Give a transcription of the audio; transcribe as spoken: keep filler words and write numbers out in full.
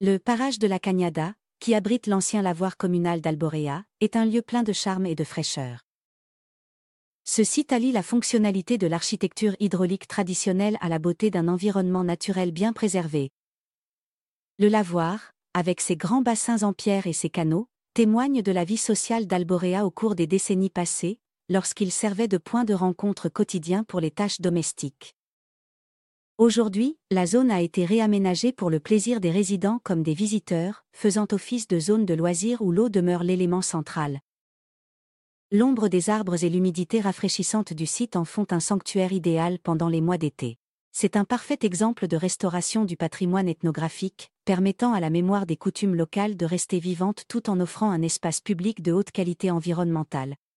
Le parage de la Cañada, qui abrite l'ancien lavoir communal d'Alborea, est un lieu plein de charme et de fraîcheur. Ce site allie la fonctionnalité de l'architecture hydraulique traditionnelle à la beauté d'un environnement naturel bien préservé. Le lavoir, avec ses grands bassins en pierre et ses canaux, témoigne de la vie sociale d'Alborea au cours des décennies passées, lorsqu'il servait de point de rencontre quotidien pour les tâches domestiques. Aujourd'hui, la zone a été réaménagée pour le plaisir des résidents comme des visiteurs, faisant office de zone de loisirs où l'eau demeure l'élément central. L'ombre des arbres et l'humidité rafraîchissante du site en font un sanctuaire idéal pendant les mois d'été. C'est un parfait exemple de restauration du patrimoine ethnographique, permettant à la mémoire des coutumes locales de rester vivante tout en offrant un espace public de haute qualité environnementale.